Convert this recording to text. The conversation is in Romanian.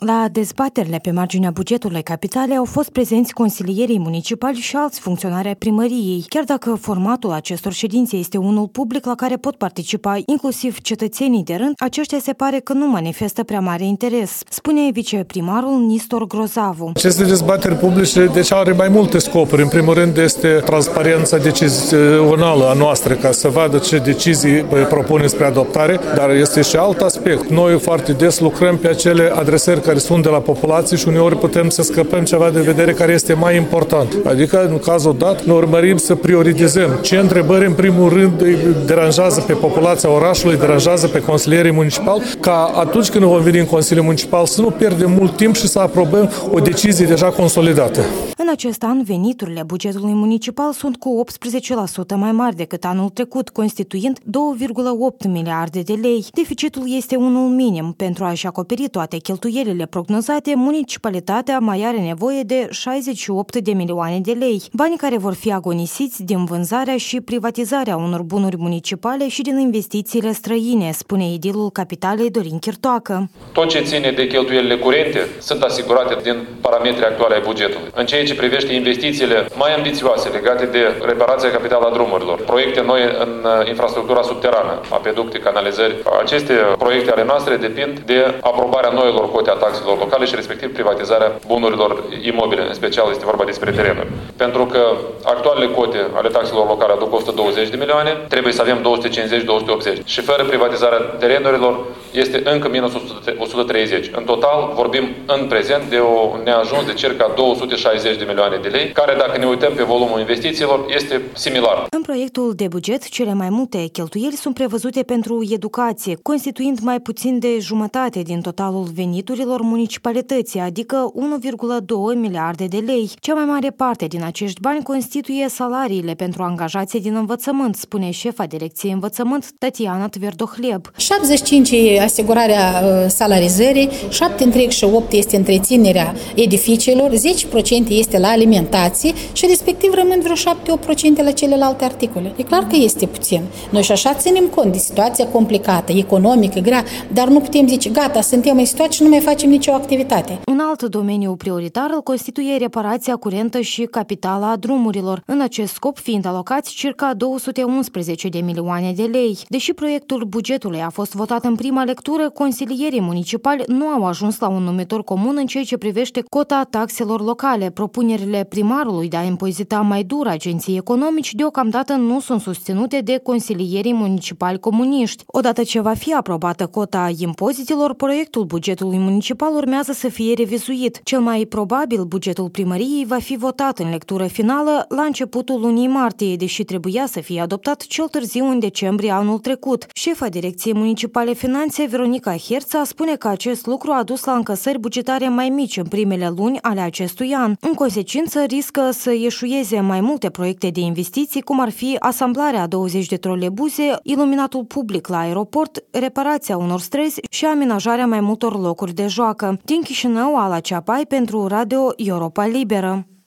La dezbaterile pe marginea bugetului capitalei au fost prezenți consilierii municipali și alți funcționari ai primăriei, chiar dacă formatul acestor ședințe este unul public la care pot participa inclusiv cetățenii de rând, aceștia se pare că nu manifestă prea mare interes, spune viceprimarul Nistor Grozavu. Aceste dezbateri publice deci are mai multe scopuri. În primul rând este transparența decizională a noastră, ca să vadă ce decizii propune spre adoptare, dar este și alt aspect. Noi foarte des lucrăm pe acele adresări care sunt de la populație și uneori putem să scăpăm ceva de vedere care este mai important. Adică, în cazul dat, ne urmărim să prioritizăm ce întrebări, în primul rând, îi deranjează pe populația orașului, îi deranjează pe consilierii municipali, ca atunci când vom veni în Consiliul Municipal să nu pierdem mult timp și să aprobăm o decizie deja consolidată. În acest an, veniturile bugetului municipal sunt cu 18% mai mari decât anul trecut, constituind 2,8 miliarde de lei. Deficitul este unul minim. Pentru a-și acoperi toate cheltuielile prognozate, municipalitatea mai are nevoie de 68 de milioane de lei, bani care vor fi agonisiți din vânzarea și privatizarea unor bunuri municipale și din investițiile străine, spune edilul Capitalei Dorin Chirtoacă. Tot ce ține de cheltuielile curente sunt asigurate din parametrii actuale ai bugetului. În ceea ce privește investițiile mai ambițioase legate de reparația capitală a drumurilor, proiecte noi în infrastructura subterană, apeducte, canalizări, aceste proiecte ale noastre depind de aprobarea noilor cote a taxelor locale și respectiv privatizarea bunurilor imobile, în special este vorba despre terenuri. Pentru că actualele cote ale taxelor locale aduc 120 de milioane, trebuie să avem 250-280 și fără privatizarea terenurilor este încă minus 130. În total vorbim în prezent de un neajuns de circa 260 de milioane de lei, care dacă ne uităm pe volumul investițiilor este similar. În proiectul de buget, cele mai multe cheltuieli sunt prevăzute pentru educație, constituind mai puțin de jumătate din totalul veniturilor municipalității, adică 1,2 miliarde de lei. Cea mai mare parte din acești bani constituie salariile pentru angajații din învățământ, spune șefa Direcției Învățământ, Tatiana Tverdohleb. 75 e asigurarea salarizării, 7,8 este întreținerea edificiilor, 10% este la alimentație și respectiv rămân vreo 7-8% la celelalte articole. E clar că este puțin. Noi și așa ținem cont de situația complicată, economică, grea, dar nu putem zice, gata, suntem în situație și nu mai facem nicio activitate. Un alt domeniu prioritar îl constituie reparația curentă și capitală a drumurilor, în acest scop fiind alocați circa 211 de milioane de lei. Deși proiectul bugetului a fost votat în prima lectură, consilierii municipali nu au ajuns la un numitor comun în ceea ce privește cota taxelor locale. Propunerile primarului de a impozita mai dur agenții economici deocamdată nu sunt susținute de consilierii municipali comuniști. Odată ce va fi aprobată cota impozitelor, proiectul bugetului municipal urmează să fie revizuit. Cel mai probabil, bugetul primăriei va fi votat în lectură finală la începutul lunii martie, deși trebuia să fie adoptat cel târziu în decembrie anul trecut. Șefa Direcției Municipale Finanțe, Veronica Herța, spune că acest lucru a dus la încasări bugetare mai mici în primele luni ale acestui an. În consecință, riscă să eșueze mai multe proiecte de investiții, cum ar fi asamblarea a 20 de trolebuze, iluminatul public la aeroport, reparația unor străzi și amenajarea mai multor locuri de joacă. Din Chișinău, Ala Ceapai pentru Radio Europa Liberă.